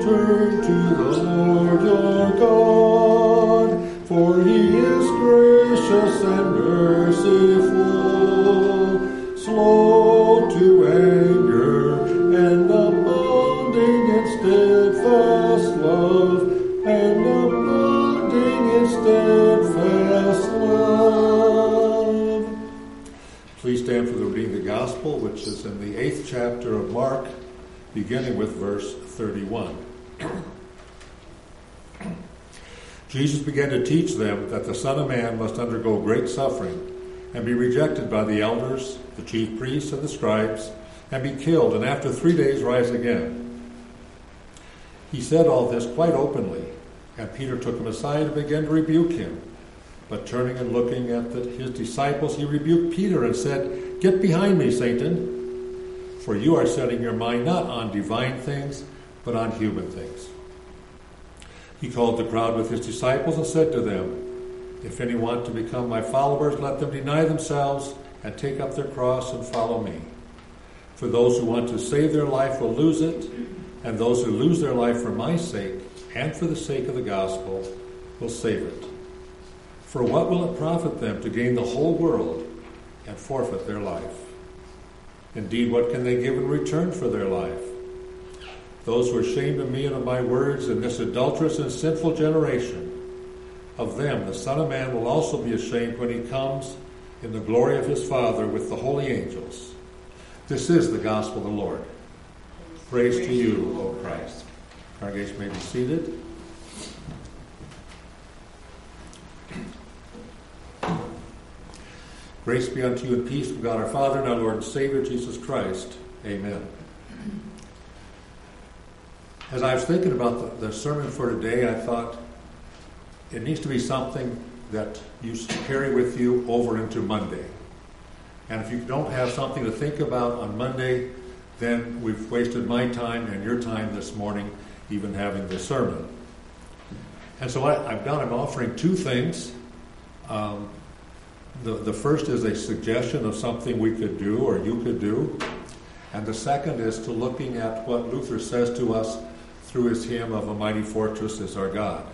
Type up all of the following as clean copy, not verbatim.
Turn to the Lord your God, for he is gracious and merciful, slow to anger, and abounding in steadfast love, and abounding in steadfast love. Please stand for the reading of the Gospel, which is in the 8th chapter of Mark, beginning with verse 31. Jesus began to teach them that the Son of Man must undergo great suffering and be rejected by the elders, the chief priests, and the scribes, and be killed, and after 3 days rise again. He said all this quite openly, and Peter took him aside and began to rebuke him. But turning and looking at his disciples, he rebuked Peter and said, "Get behind me, Satan, for you are setting your mind not on divine things, but on human things." He called the crowd with his disciples and said to them, "If any want to become my followers, let them deny themselves and take up their cross and follow me. For those who want to save their life will lose it, and those who lose their life for my sake and for the sake of the gospel will save it. For what will it profit them to gain the whole world and forfeit their life? Indeed, what can they give in return for their life? Those who are ashamed of me and of my words in this adulterous and sinful generation, of them the Son of Man will also be ashamed when he comes in the glory of his Father with the holy angels." This is the gospel of the Lord. Praise to you, O Christ. Congregation may be seated. Grace be unto you and peace from God our Father and our Lord and Savior, Jesus Christ. Amen. As I was thinking about the sermon for today, I thought it needs to be something that you carry with you over into Monday. And if you don't have something to think about on Monday, then we've wasted my time and your time this morning even having this sermon. And so I'm offering two things. The first is a suggestion of something we could do or you could do. And the second is to looking at what Luther says to us through his hymn of "A Mighty Fortress is Our God."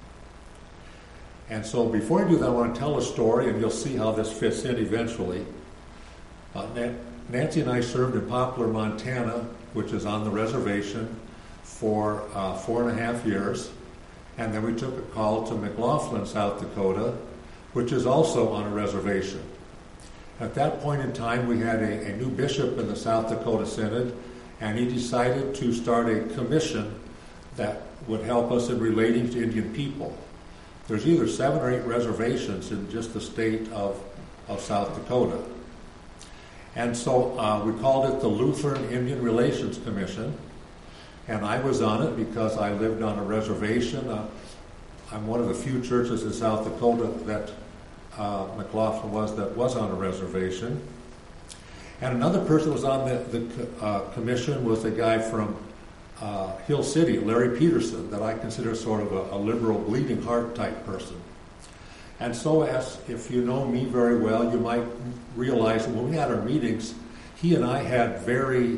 And so before I do that, I want to tell a story, and you'll see how this fits in eventually. Nancy and I served in Poplar, Montana, which is on the reservation, for 4.5 years. And then we took a call to McLaughlin, South Dakota, which is also on a reservation. At that point in time, we had a new bishop in the South Dakota Synod, and he decided to start a commission that would help us in relating to Indian people. There's either 7 or 8 reservations in just the state of South Dakota. And so we called it the Lutheran Indian Relations Commission, and I was on it because I lived on a reservation. I'm one of the few churches in South Dakota that McLaughlin was on a reservation. And another person who was on the commission was a guy from Hill City, Larry Peterson, that I consider sort of a liberal, bleeding heart type person. And so, as if you know me very well, you might realize that when we had our meetings, he and I had very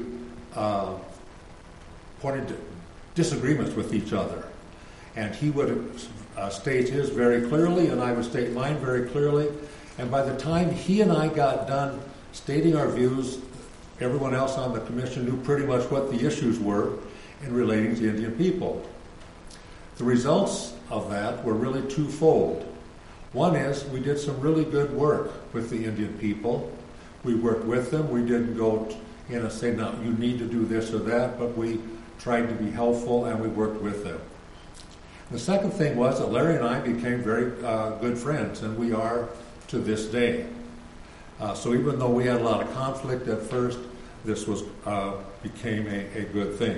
pointed disagreements with each other. And he would state his very clearly, and I would state mine very clearly. And by the time he and I got done stating our views, everyone else on the commission knew pretty much what the issues were in relating to Indian people. The results of that were really twofold. One is we did some really good work with the Indian people. We worked with them. We didn't go in and say, "No, you need to do this or that," but we tried to be helpful and we worked with them. The second thing was that Larry and I became very good friends, and we are to this day. So even though we had a lot of conflict at first, this became a good thing.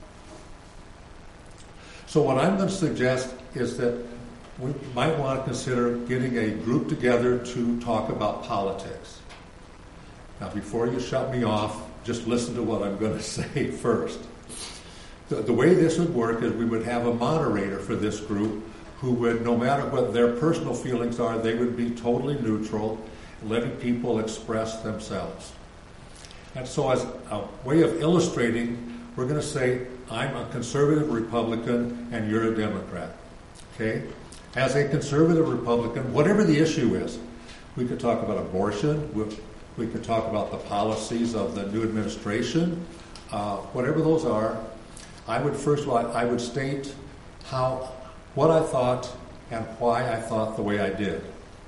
So what I'm going to suggest is that we might want to consider getting a group together to talk about politics. Now, before you shut me off, just listen to what I'm going to say first. The way this would work is we would have a moderator for this group who would, no matter what their personal feelings are, they would be totally neutral, letting people express themselves. And so as a way of illustrating we're going to say, I'm a conservative Republican and you're a Democrat. Okay? As a conservative Republican, whatever the issue is, we could talk about abortion, we could talk about the policies of the new administration, whatever those are. I would first of all, I would state what I thought and why I thought the way I did.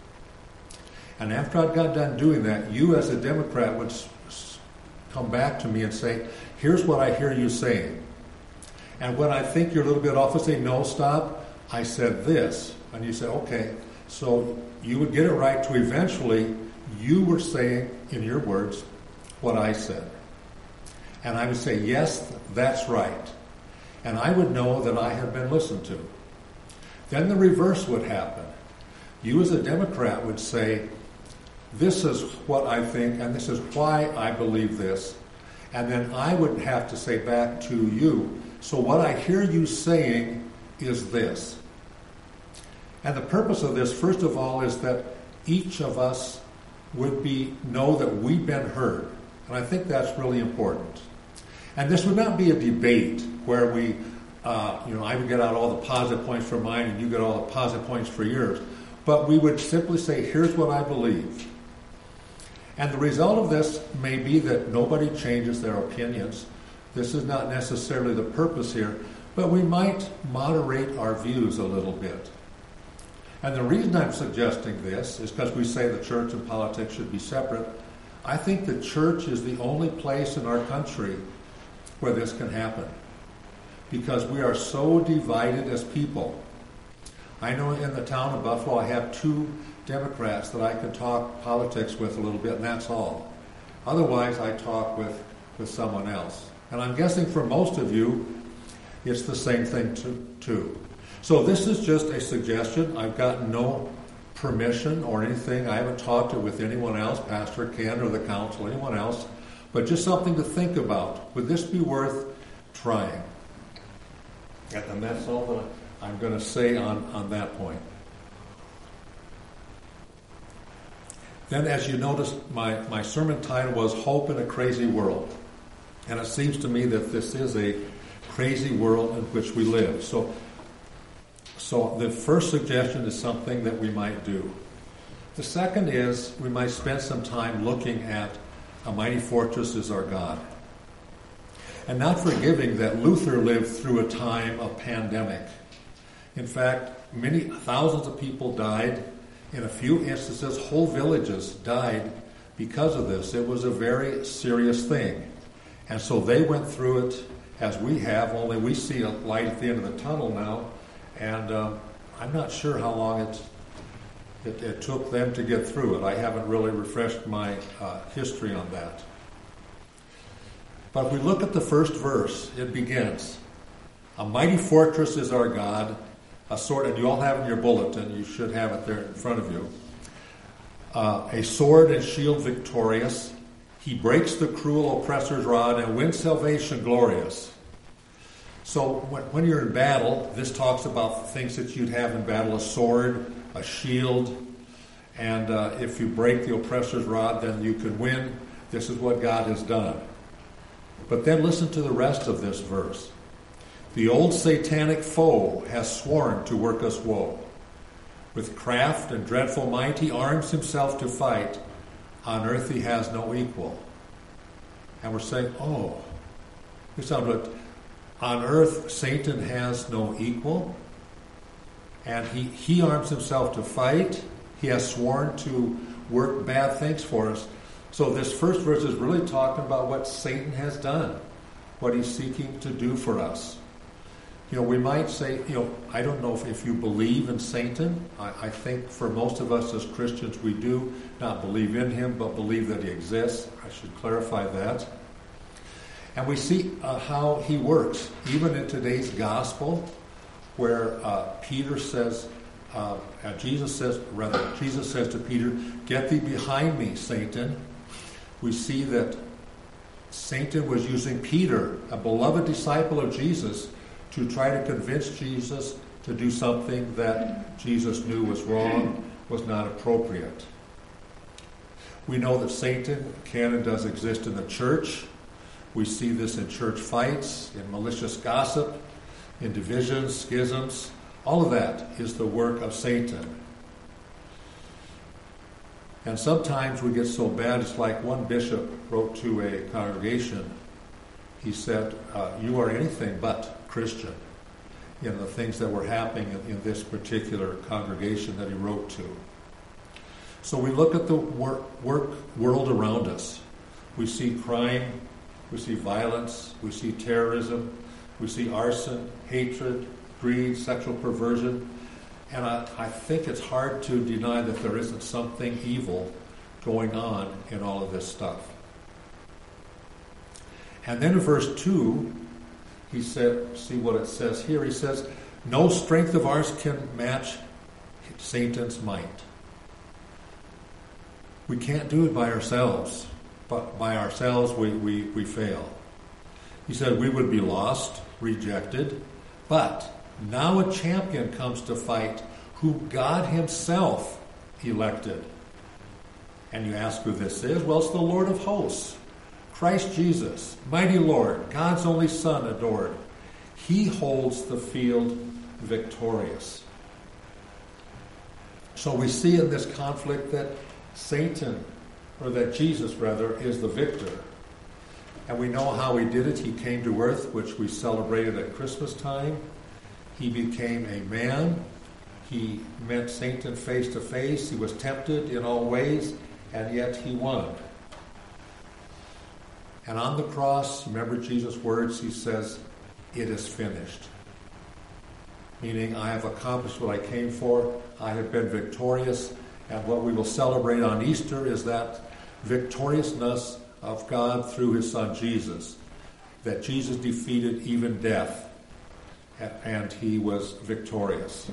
And after I'd got done doing that, you as a Democrat would come back to me and say, here's what I hear you saying. And when I think you're a little bit off, I say, no, stop. I said this. And you say, okay. So you would get it right to eventually you were saying, in your words, what I said. And I would say, yes, that's right. And I would know that I had been listened to. Then the reverse would happen. You as a Democrat would say, this is what I think, and this is why I believe this. And then I would have to say back to you, so what I hear you saying is this. And the purpose of this, first of all, is that each of us would know that we've been heard. And I think that's really important. And this would not be a debate where I would get out all the positive points for mine and you get all the positive points for yours. But we would simply say, here's what I believe. And the result of this may be that nobody changes their opinions. This is not necessarily the purpose here, but we might moderate our views a little bit. And the reason I'm suggesting this is because we say the church and politics should be separate. I think the church is the only place in our country where this can happen, because we are so divided as people. I know in the town of Buffalo I have 2 Democrats that I can talk politics with a little bit, and that's all. Otherwise, I talk with someone else. And I'm guessing for most of you, it's the same thing too. So this is just a suggestion. I've got no permission or anything. I haven't talked it with anyone else, Pastor Ken or the council, anyone else, but just something to think about. Would this be worth trying? And that's all that I'm going to say on that point. Then, as you noticed, my sermon title was Hope in a Crazy World. And it seems to me that this is a crazy world in which we live. So the first suggestion is something that we might do. The second is we might spend some time looking at A Mighty Fortress is Our God. And not forgetting that Luther lived through a time of pandemic. In fact, thousands of people died. In a few instances, whole villages died because of this. It was a very serious thing. And so they went through it as we have, only we see a light at the end of the tunnel now. And I'm not sure how long it took them to get through it. I haven't really refreshed my history on that. But if we look at the first verse, it begins, A mighty fortress is our God, a sword, and you all have in your bulletin, you should have it there in front of you, a sword and shield victorious. He breaks the cruel oppressor's rod and wins salvation glorious. So when you're in battle, this talks about things that you'd have in battle, a sword, a shield, and if you break the oppressor's rod, then you can win. This is what God has done. But then listen to the rest of this verse. The old satanic foe has sworn to work us woe. With craft and dreadful might he arms himself to fight. On earth he has no equal. And we're saying, we sound good. On earth Satan has no equal. And he arms himself to fight. He has sworn to work bad things for us. So this first verse is really talking about what Satan has done, what he's seeking to do for us. We might say, I don't know if you believe in Satan. I think for most of us as Christians, we do not believe in him, but believe that he exists. I should clarify that. And we see how he works, even in today's gospel, where Jesus says to Peter, "Get thee behind me, Satan." We see that Satan was using Peter, a beloved disciple of Jesus, to try to convince Jesus to do something that Jesus knew was wrong, was not appropriate. We know that Satan can and does exist in the church. We see this in church fights, in malicious gossip, in divisions, schisms. All of that is the work of Satan. And sometimes we get so bad, it's like one bishop wrote to a congregation. He said, you are anything but Christian in the things that were happening in this particular congregation that he wrote to. So we look at the world around us. We see crime, we see violence, we see terrorism, we see arson, hatred, greed, sexual perversion. And I think it's hard to deny that there isn't something evil going on in all of this stuff. And then in verse 2, he said, see what it says here. He says, no strength of ours can match Satan's might. We can't do it by ourselves. But by ourselves, we fail. He said we would be lost, rejected, but now a champion comes to fight who God himself elected. And you ask who this is? Well, it's the Lord of hosts, Christ Jesus, mighty Lord, God's only Son adored. He holds the field victorious. So we see in this conflict that Satan, or that Jesus rather, is the victor. And we know how he did it. He came to earth, which we celebrated at Christmas time. He became a man. He met Satan face to face. He was tempted in all ways, and yet he won. And on the cross, remember Jesus' words, he says, it is finished. Meaning, I have accomplished what I came for. I have been victorious. And what we will celebrate on Easter is that victoriousness of God through his Son Jesus. That Jesus defeated even death, and he was victorious.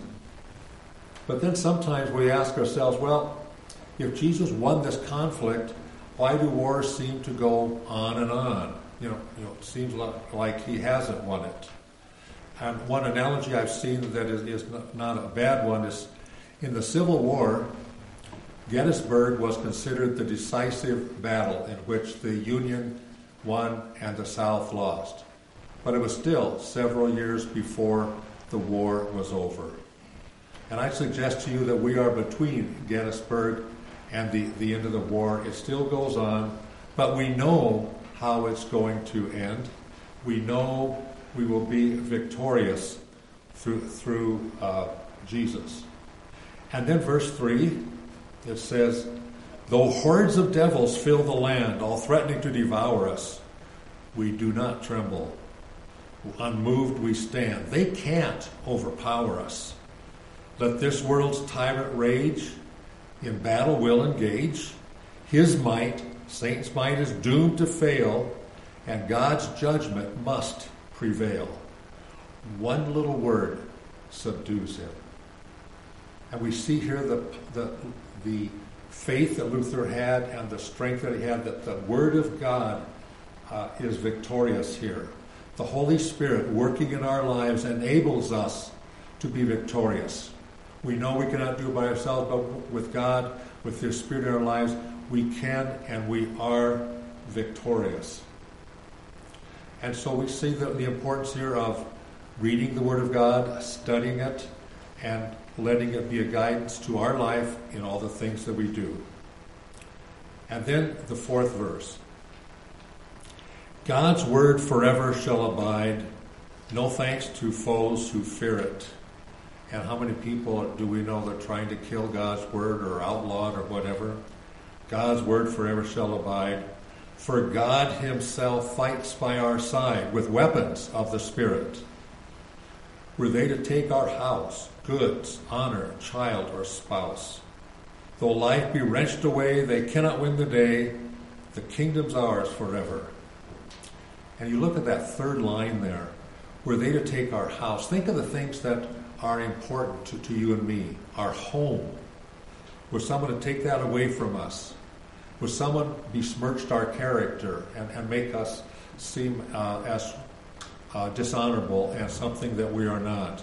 But then sometimes we ask ourselves, well, if Jesus won this conflict, why do wars seem to go on and on? You know, it seems like he hasn't won it. And one analogy I've seen that is not a bad one is in the Civil War, Gettysburg was considered the decisive battle in which the Union won and the South lost. But it was still several years before the war was over. And I suggest to you that we are between Gettysburg and the end of the war. It still goes on, but we know how it's going to end. We know we will be victorious through Jesus. And then verse 3, it says, though hordes of devils fill the land, all threatening to devour us, we do not tremble. Unmoved we stand. They can't overpower us. Let this world's tyrant rage, in battle will engage. His might, Satan's might, is doomed to fail, and God's judgment must prevail. One little word subdues him. And we see here the faith that Luther had and the strength that he had, that the Word of God is victorious here. The Holy Spirit working in our lives enables us to be victorious. We know we cannot do it by ourselves, but with God, with His Spirit in our lives, we can and we are victorious. And so we see the importance here of reading the Word of God, studying it, and letting it be a guidance to our life in all the things that we do. And then the fourth verse. God's word forever shall abide, no thanks to foes who fear it. And how many people do we know that are trying to kill God's word or outlaw it or whatever? God's word forever shall abide. For God himself fights by our side with weapons of the Spirit. Were they to take our house, goods, honor, child, or spouse, though life be wrenched away, they cannot win the day. The kingdom's ours forever. And you look at that third line there. Were they to take our house? Think of the things that are important to you and me. Our home. Were someone to take that away from us? Would someone besmirch our character and make us seem as dishonorable as something that we are not?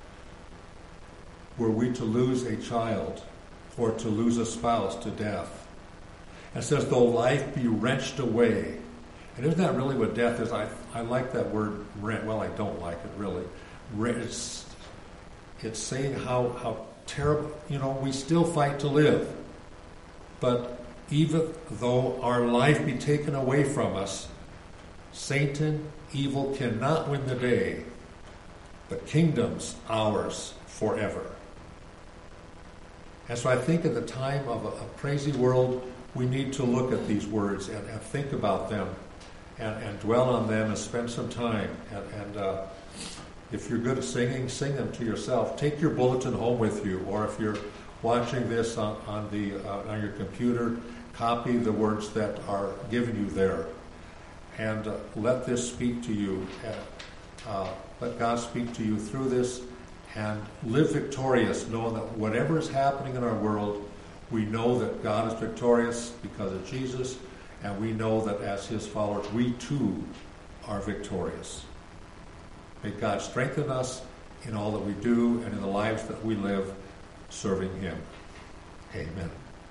Were we to lose a child or to lose a spouse to death? And it says, though life be wrenched away, And isn't that really what death is? I like that word, well, I don't like it really. It's saying how terrible, we still fight to live. But even though our life be taken away from us, Satan, evil, cannot win the day, but kingdom's ours forever. And so I think in the time of a crazy world, we need to look at these words and think about them and dwell on them and spend some time. And if you're good at singing, sing them to yourself. Take your bulletin home with you, or if you're watching this on your computer, copy the words that are given you there. And let this speak to you. Let God speak to you through this, and live victorious, knowing that whatever is happening in our world, we know that God is victorious because of Jesus, and we know that as his followers, we too are victorious. May God strengthen us in all that we do and in the lives that we live serving him. Amen.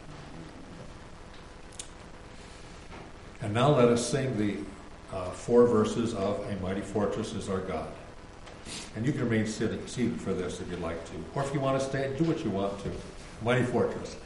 And now let us sing the 4 verses of A Mighty Fortress Is Our God. And you can remain seated for this if you'd like to. Or if you want to stand, do what you want to. Mighty Fortress.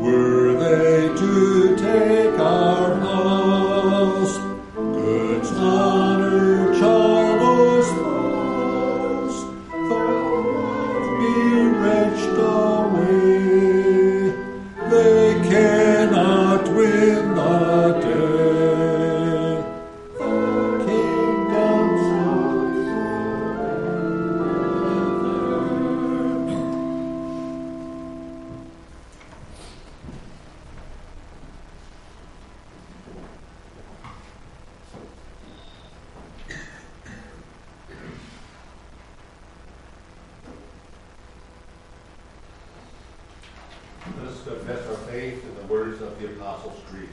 Good to confess our faith in the words of the Apostles' Creed.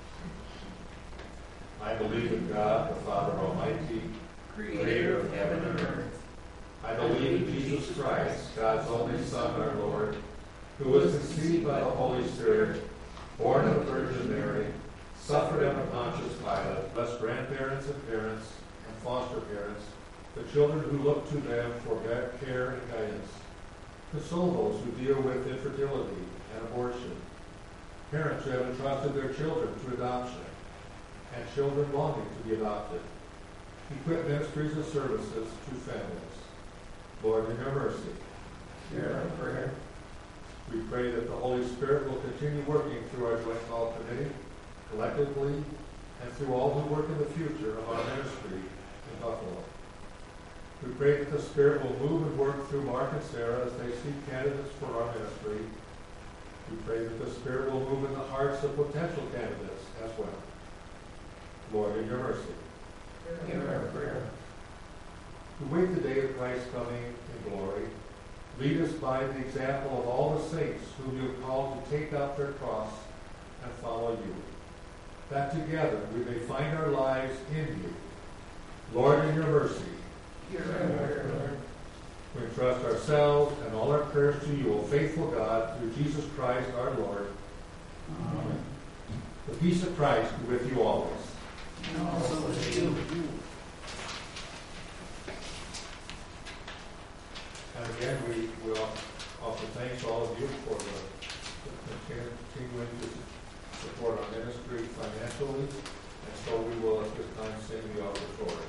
I believe in God, the Father Almighty, creator of heaven and earth. I believe in Jesus Christ, God's only Son, our Lord, who was conceived by the Holy Spirit, born of the Virgin Mary, suffered under Pontius Pilate, blessed grandparents and parents and foster parents, the children who look to them for care and guidance. Console those who deal with infertility and abortion, parents who have entrusted their children to adoption, and children longing to be adopted. Equip ministries and services to families. Lord, in your mercy, hear our prayer. We pray that the Holy Spirit will continue working through our Joint Call Committee, collectively, and through all who work in the future of our ministry in Buffalo. We pray that the Spirit will move and work through Mark and Sarah as they seek candidates for our ministry. We pray that the Spirit will move in the hearts of potential candidates as well. Lord, in your mercy, hear our prayer. We wait the day of Christ's coming in glory. Lead us by the example of all the saints whom you have called to take up their cross and follow you, that together we may find our lives in you. Lord, in your mercy, hear our prayer. We entrust ourselves and all our prayers to you, O faithful God, through Jesus Christ our Lord. Amen. The peace of Christ be with you always. And also with you. And again, we will offer thanks to all of you for the continuing to support our ministry financially. And so we will at this time sing the offertory.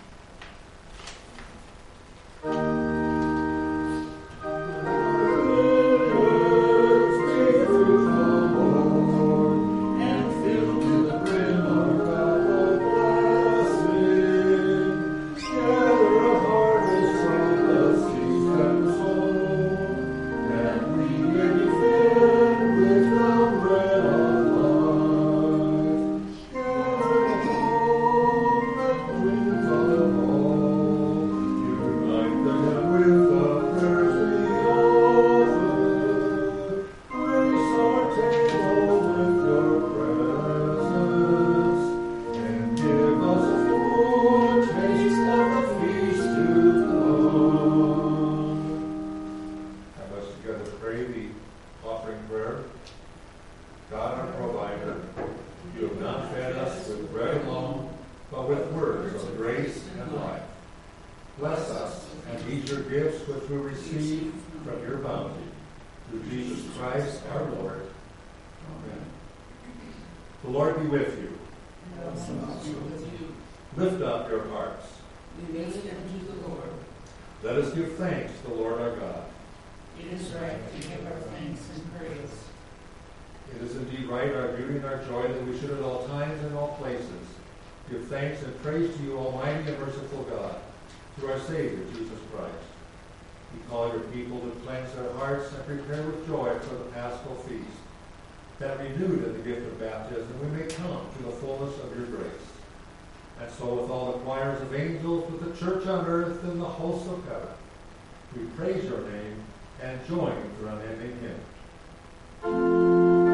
Lift up your hearts. We raise them to the Lord. Let us give thanks to the Lord our God. It is right to give our thanks and praise. It is indeed right, our duty and our joy, that we should at all times and all places give thanks and praise to you, Almighty and merciful God, through our Savior, Jesus Christ. We call your people to cleanse their hearts and prepare with joy for the Paschal feast, that renewed in the gift of baptism we may come to the fullness of your grace. And so with all the choirs of angels, with the church on earth and the hosts of heaven, we praise your name and join with your unending hymn.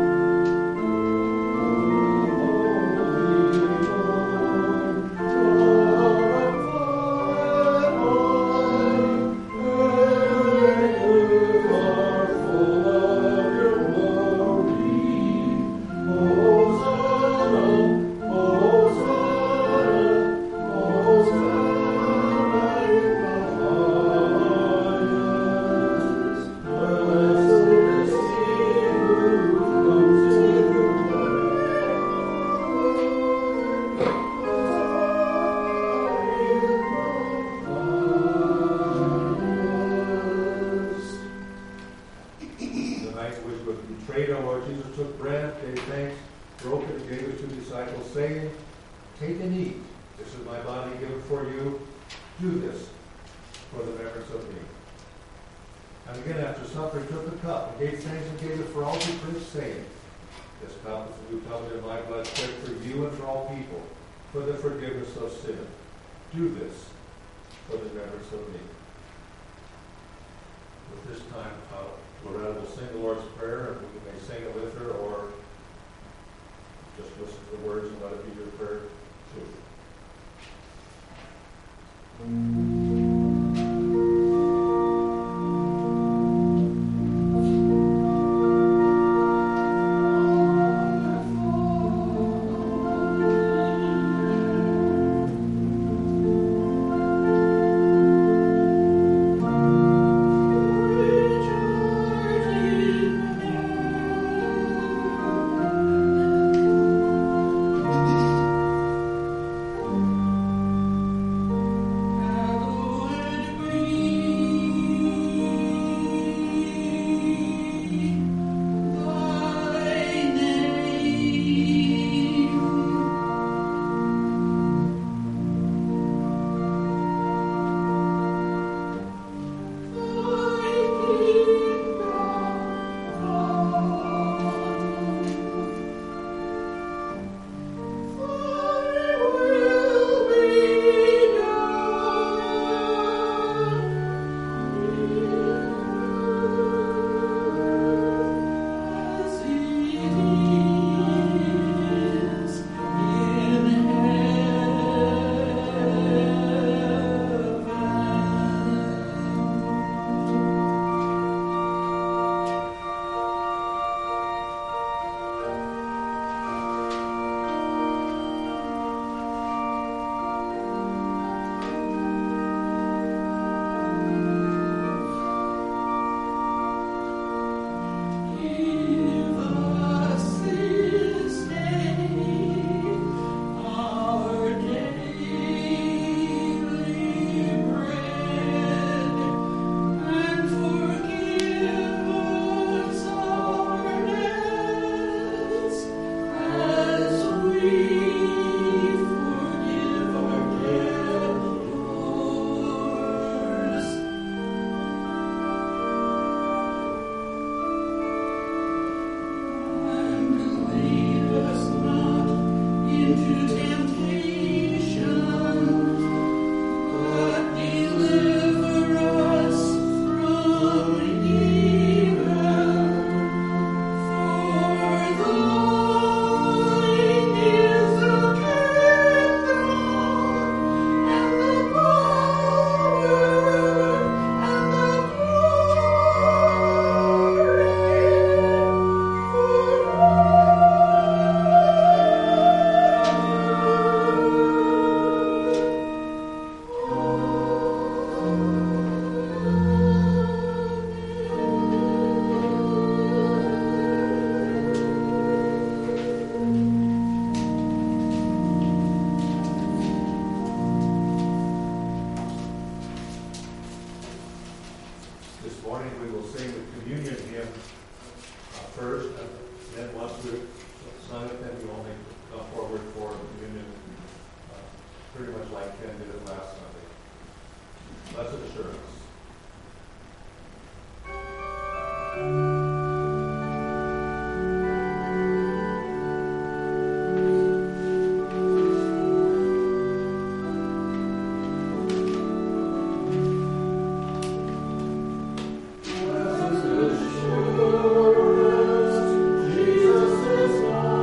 Do this for the remembrance of me. With this time, Loretta will sing the Lord's Prayer, and we may sing it with her, or just listen to the words and let it be your prayer too.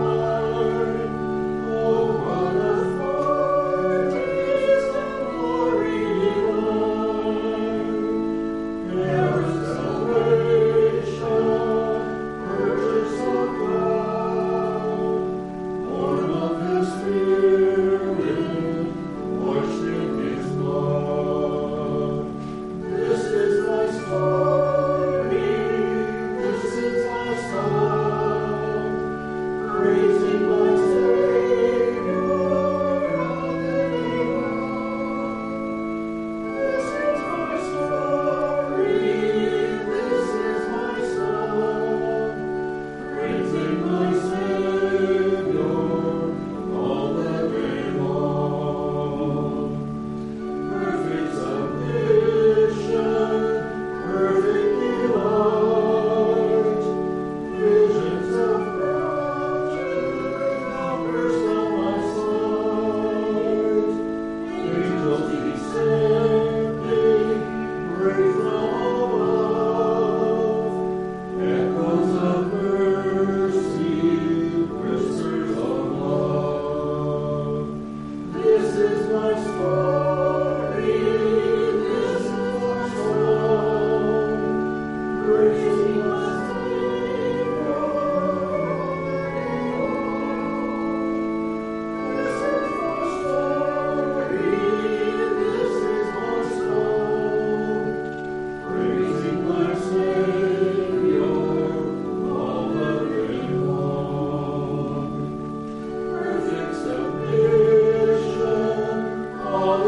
Oh,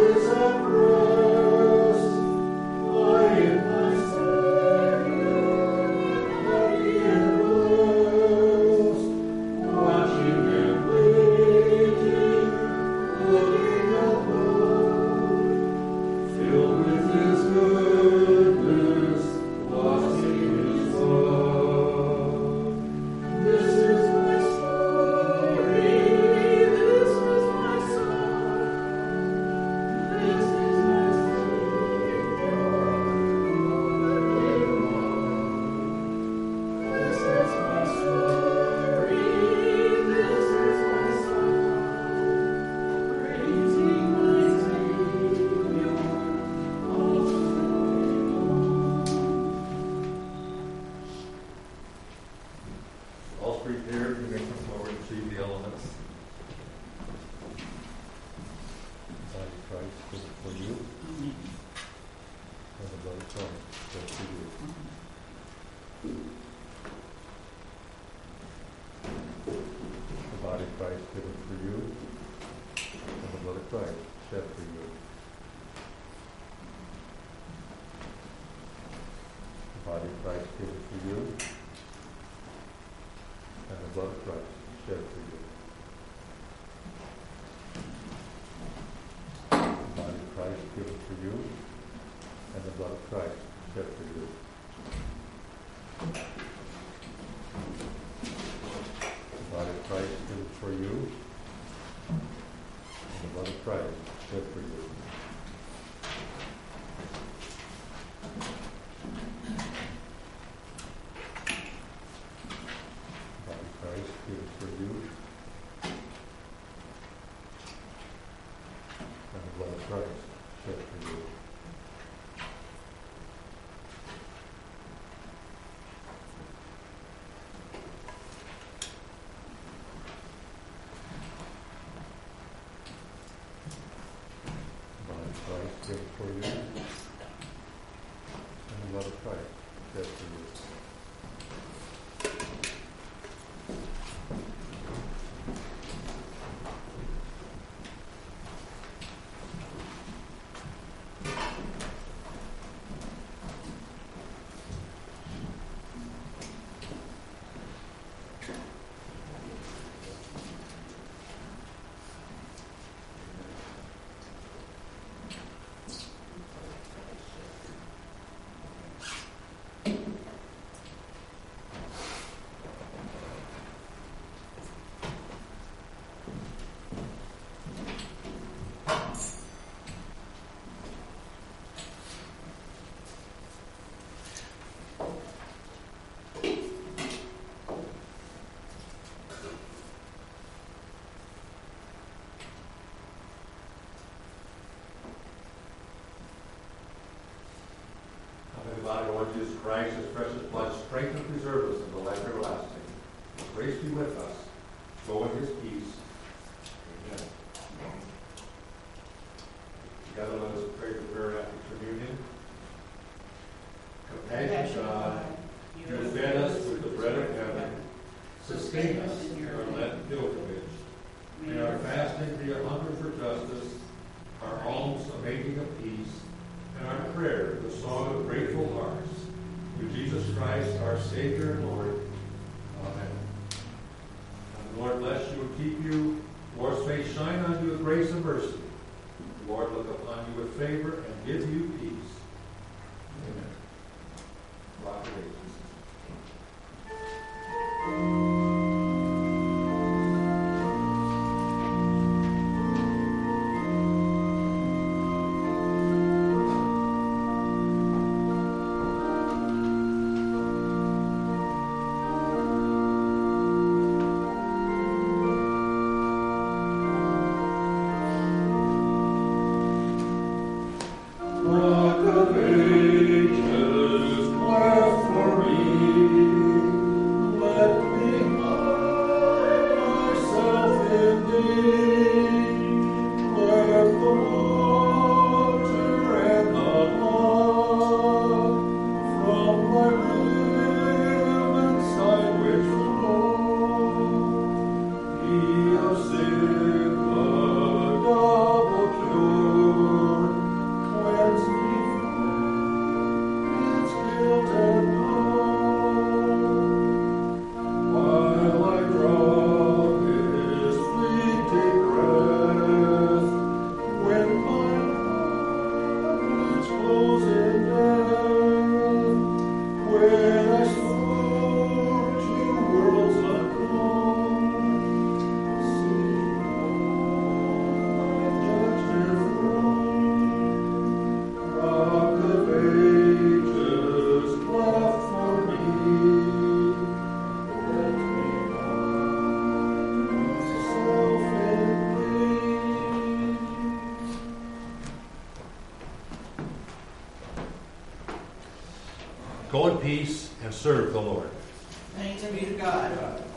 Body, Lord Jesus Christ, His precious blood, strengthen and preserve us unto life everlasting. Grace be with us. Go in His peace. Amen. Together let us pray the prayer after communion. Compassionate God, you have fed us with the bread of heaven. Sustain us in our Lenten pilgrimage. May our fasting be a hunger for justice, our alms a making of peace, and our prayer the song of grateful hearts. Through Jesus Christ, our Savior and Lord. Amen. And the Lord bless you and keep you. The Lord's face shine on you with grace and mercy. The Lord look upon you with favor and give you peace. Amen. Proclamations. Sin, the double cure. Go in peace and serve the Lord. Thanks be to God.